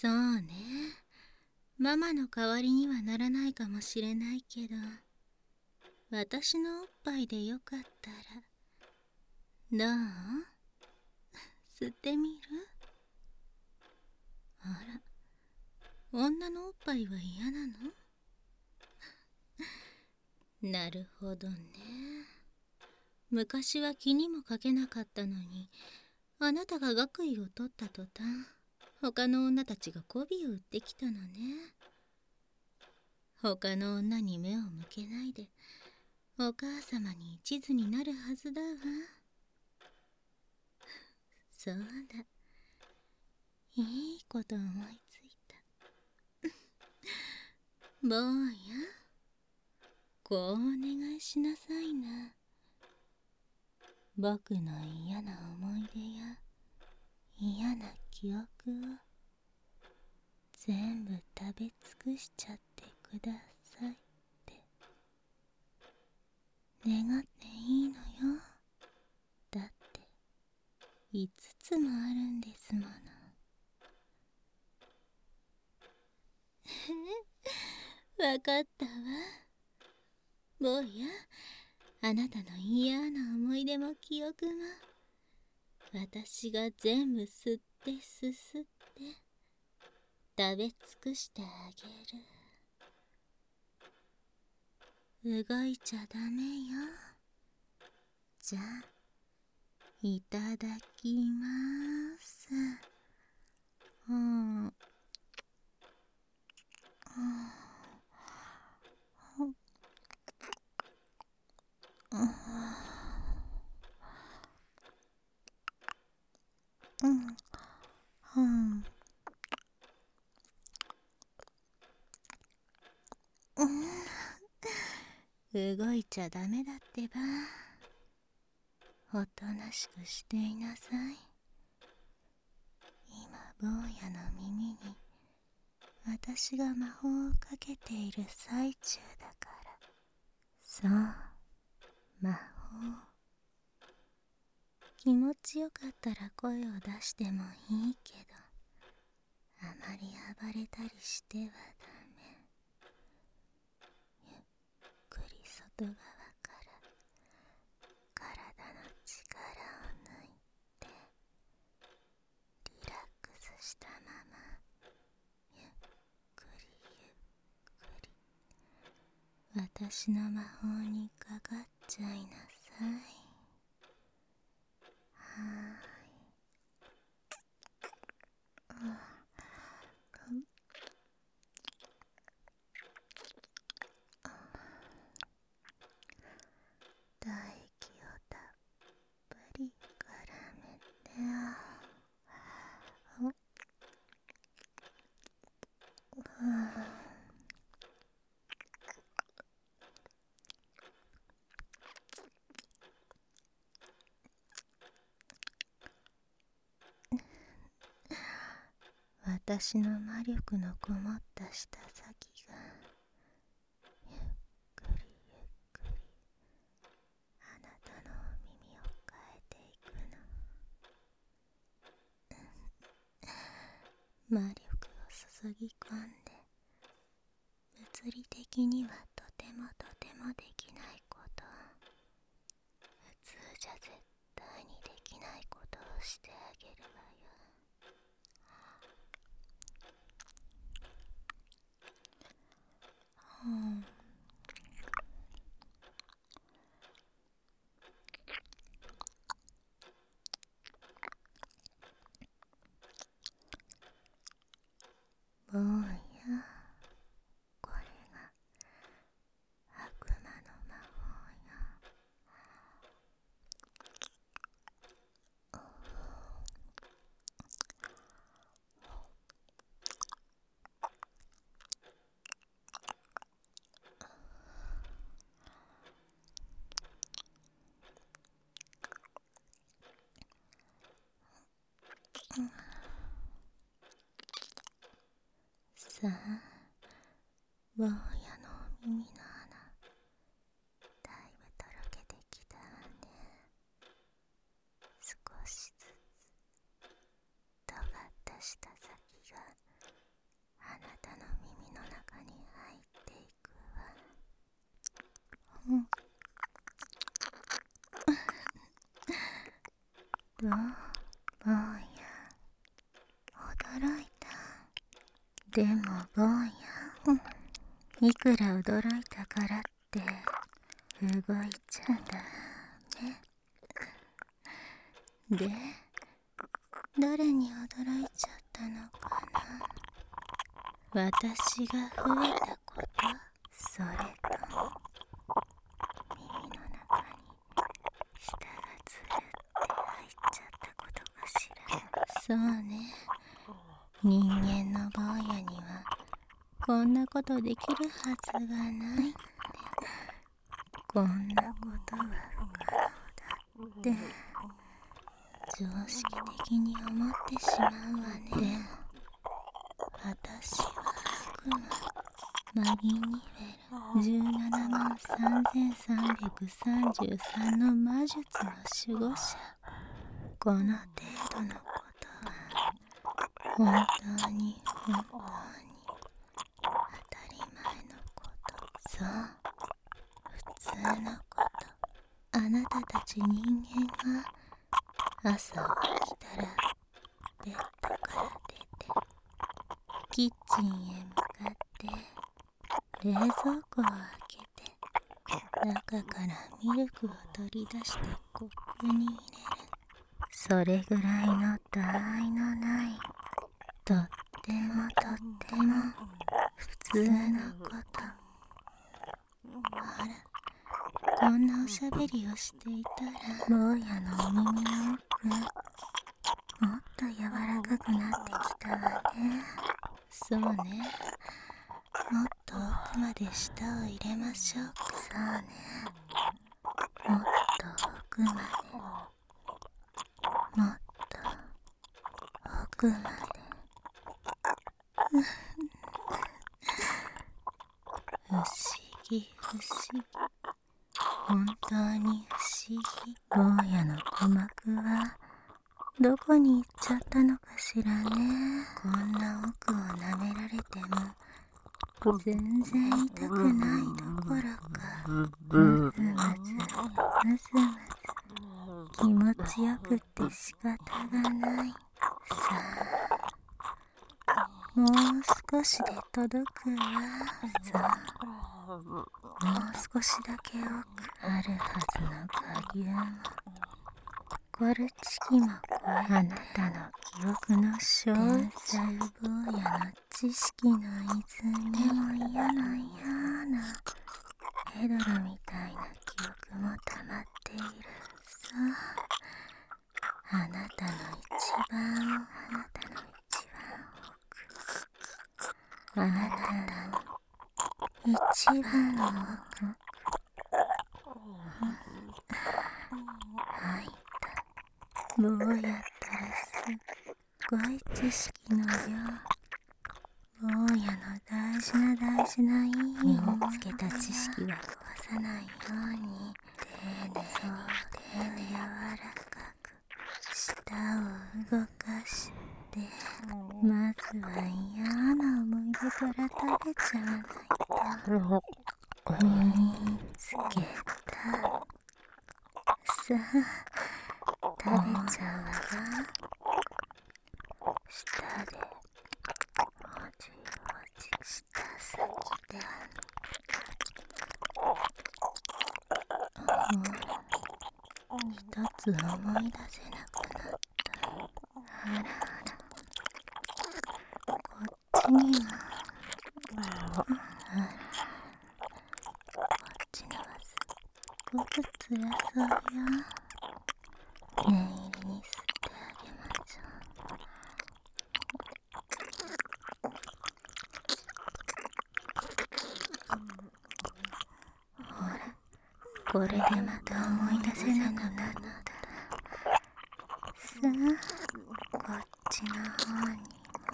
そうね。ママの代わりにはならないかもしれないけど、私のおっぱいでよかったら。どう？吸ってみる？あら、女のおっぱいは嫌なの？なるほどね。昔は気にもかけなかったのに、あなたが学位を取った途端、他の女たちが媚びを売ってきたのね。他の女に目を向けないで、お母様に一途になるはずだわ。そうだ。いいこと思いついた。坊や、こうお願いしなさいな。僕の嫌な思い出や嫌な記憶を全部食べ尽くしちゃってくださいって願っていいのよ。だって5つもあるんですもの。わかったわ。坊や、あなたの嫌な思い出も記憶も私が全部吸ってすすって食べ尽くしてあげる。動いちゃダメよ。じゃあいただきます。うん。動いちゃダメだってば。おとなしくしていなさい。今坊やの耳に私が魔法をかけている最中だから。そう、魔法。気持ちよかったら声を出してもいいけど、あまり暴れたりしてはダメ。ゆっくり外側から体の力を抜いて、リラックスしたままゆっくりゆっくり私の魔法にかかっちゃいなさい。はーい。唾液をたっぷり絡めて、私の魔力のこもった舌先がゆっくりゆっくりあなたの耳を変えていくの。魔力を注ぎ込んで、物理的にはとてもとてもできないこと、普通じゃ絶対にできないことをしてあげるわよ。坊や、これが悪魔の魔法よ。さあ、坊やのお耳の穴、だいぶとろけてきたわね。少しずつ尖ったした先があなたの耳の中に入っていくわ。どう坊や、驚いた。でも坊や、いくら驚いたからって動いちゃダメで、どれに驚いちゃったのかな。私が増えたこと、それとも耳の中に舌がつるって入っちゃったことかしら。そうね、人間の坊やにはこんなことできるはずがない。こんなことは不可能だって常識的に思ってしまうわね。でも私は悪魔マギニフェル17万3333の魔術の守護者。この程度のことは本当に当たり前のこと。そう、普通のこと。あなたたち人間が朝起きたらベッドから出てキッチンへ向かって冷蔵庫を開けて中からミルクを取り出してコップに入れる。それぐらいのたわいのないとっても普通のこと。あら、こんなおしゃべりをしていたら坊やのお耳の奥もっと柔らかくなってきたわね。そうね、もっと奥まで舌を入れましょうか。そうね、もっと奥まで、もっと奥まで。不思議不思議、本当に不思議。坊やの鼓膜はどこに行っちゃったのかしらね。こんな奥を舐められても全然痛くないどころかむずむずむずむず気持ちよくって仕方がない。さあ、もう少しで届くわ。さあ、もう少しだけ奥あるはずの下流もコルチキもあなたの記憶の小天才坊やの知識の泉。でも嫌なヘドロみたいな記憶も溜まっている。そう、あなたの一番奥、あなたの一番の奥。入った。坊やったらすっごい知識の量。坊やの大事な意味身につけた知識は壊さないように丁寧に柔らかく舌を動かして、まずは嫌な思い出から食べちゃわないと。身につけた。さあ、食べちゃうわ。舌でもじもじした先で一つ思い出せなくなった。あらこっちにはこっちのはすっごくつらそうよ。念入りに吸ってあげましょう。ほら、これでまた思い出せなくなったらさあ、こっちの方にも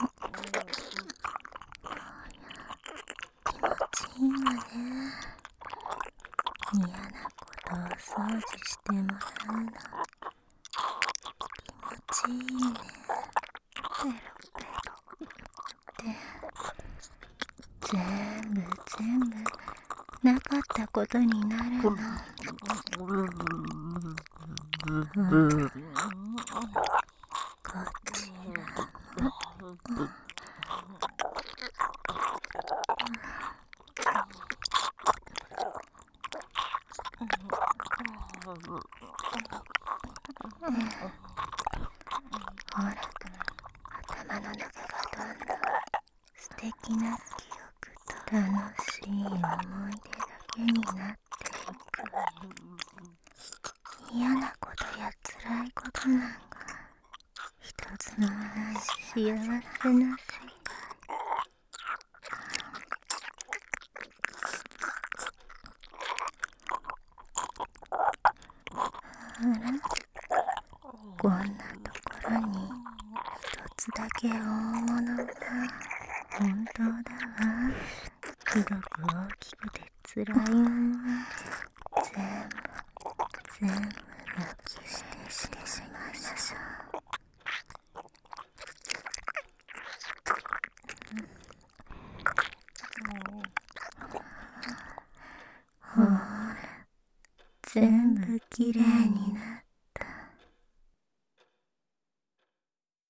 気持ちいいわね。嫌なことを掃除してもらうの気持ちいいね。ペロペ全部なかったことになるの。こちらも。ほら、頭の中がどんどん素敵な記憶と楽しい思い出だけになっていく。嫌なことや辛いことなんか一つもない幸せな世界。あら、こんなところに一つだけ大物が。本当だわ。すごく大きくて辛い思い出、全部なくしてしまいましょう。ほら、全部きれいになっ